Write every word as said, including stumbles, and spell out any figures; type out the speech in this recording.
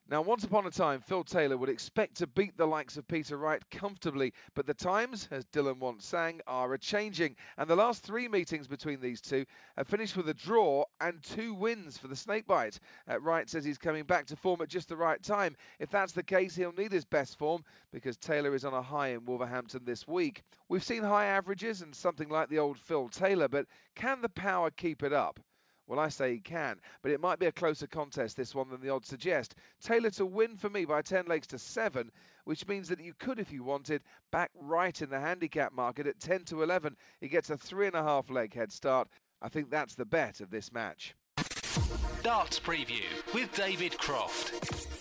Now, once upon a time, Phil Taylor would expect to beat the likes of Peter Wright comfortably, but the times, as Dylan once sang, are a-changing, and the last three meetings between these two have finished with a draw and two wins for the Snakebite. Uh, Wright says he's coming back to form at just the right time. If that's the case, he'll need his best form, because Taylor is on a high in Wolverhampton this week. We've seen high averages and something like the old Phil Taylor, but can the power keep it up? Well, I say he can, but it might be a closer contest, this one, than the odds suggest. Taylor to win for me by ten legs to seven, which means that you could, if you wanted, back right in the handicap market at ten to eleven. He gets a three and a half leg head start. I think that's the bet of this match. Darts Preview with David Croft.